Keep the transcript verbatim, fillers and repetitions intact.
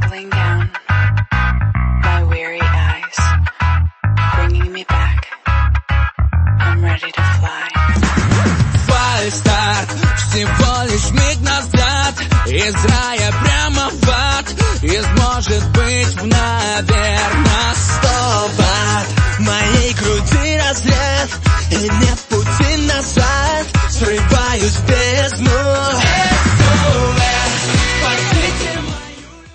trickling down my weary eyes, bringing me back. I'm ready to fly. Фальстарт, всего лишь миг назад, из рая прямо в ад, и сможет быть наверно сто ватт. В моей груди разряд, и нет